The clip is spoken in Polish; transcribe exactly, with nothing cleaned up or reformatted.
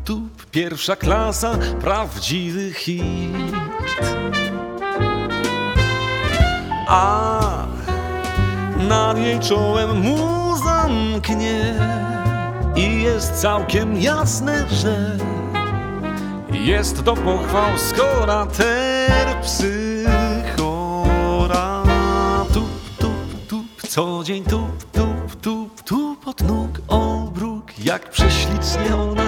tup, pierwsza klasa, prawdziwy hit. Ach, nad jej czołem mu zamknie i jest całkiem jasne, że jest do pochwał skorater psychora. Tup, tup, tup, co dzień tup, tup, tup, tup od nóg obróg, jak prześlicznie ona